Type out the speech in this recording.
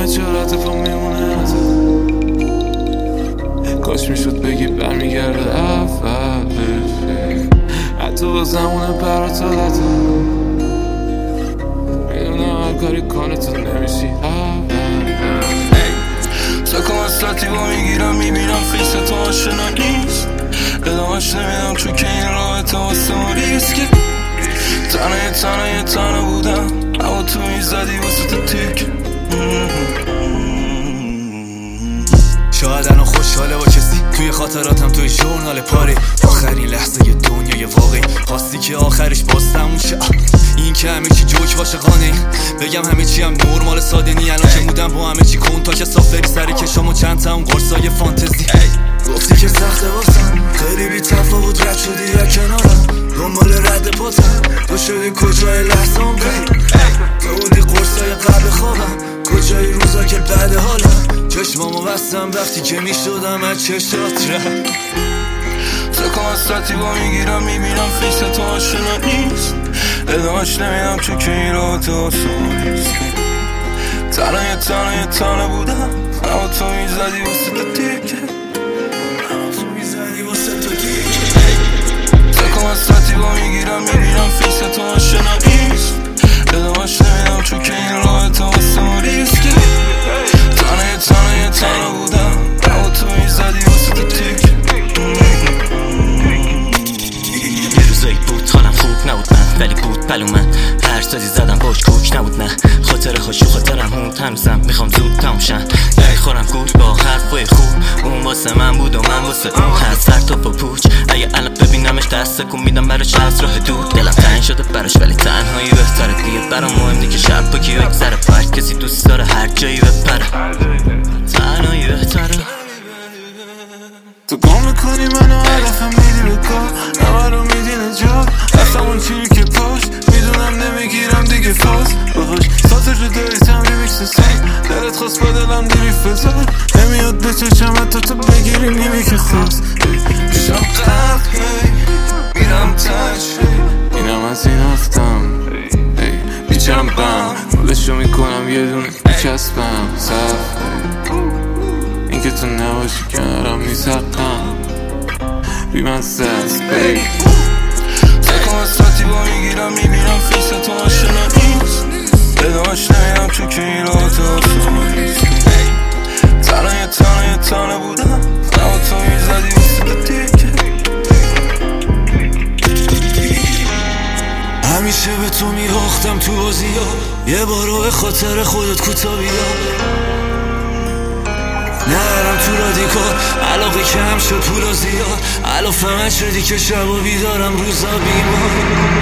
همه جرات پا میمونه کاش میشد بگی برمیگرده اولش حتی با زمونه برات عادته میدونم هر کاری کنه تو نمیشی سکم از سطی با میگیرم میبینم فیس تو آشنا نیست ادامش نمیدم چون که این رابطه واسه ما ریسکه تنه بودم اما تو میزدی واسه تو تیک شاید الان خوشحاله با کسی توی خاطراتم توی ژورنال پاره آخرین لحظه ی دنیای واقعی خواستی که آخرش باز تموم شه این که همه چی جوک عاشقانه بگم همه چی هم نرمال ساده نی الان که بودم با همه چی کن تا که صاف بری سر کشام و چند تا اون قرصای فانتزی گفتی که سخته واسم خیلی بی تفاوت رد شدی یا کنارم دنبال رد پاتم تو شدی کجای لحظام تو بودی قرصای قبل خوابم کجای روزا که بعد حالم چشمامو بستم وقتی که میشدم از چشات رد سکم از سطی با میگیرم میبینم فیس تو آشنا نیست ادامش نمیدم چون که این رابطه واسه ما ریسکه تنه بودم اما تو میزدی واسه تو تیکه سکم از سطی با میگیرم میبینم فیس تو آشنا نیست ادامش نمیدم چون که این رابطه واسه ما ریسکه تنه بودم اما تو میزدی واسه تو تیکه یه روزایی بود حالم خوب نبود من ولی بود بلومن هر سازی زدم باش کوک نبود نه خاطره هاشو خاطرم هون هنوزم میخوام زود تموم شن خورم گوش با حرفای خوب اون واسه من بود و من واسه اون هست سر تا با پوچ اگه الان ببینمش دست کن میدم براش از راه دور دلم تنگ شده براش ولی تنهایی بهتره دیگه برام مهم نی که شب با کی بگذره هر کسی دوست داره هر جایی بپره تنهایی بهتره تو گم میکنی منو هدفم میدی به کار همه رو میدی نجات اصلا اون چیزی که پشت میدونم نمیگیرم دیگه فاز باهاش ساتر رو داریتم ریمیکس سن دلت خواست با دلم دیری فضا نمیاد به چشم حتی تو بگیری نیمی که خواست پیشم قلب میرم تش اینم از این هفتم بیچم بم مالشو میکنم یه دونه میچسبم صف اینکه تو نباشی کنارم نیستم بی من سست سکم از سطی با میگیرم میبینم فیس تو آشنا نیست ادامش نمیدم چون که این رابطه واسه ما ریسکه تنه بودم اما تو میزدی واسه تو تیکه همیشه به تو میباختم تو بازی ها یه بارو به خاطر خودت کوتا بیا نرم تو رادیکال علاقه کم شد پولا زیاد علاف فهمت شدی که شب و بیدارم روزا بیمار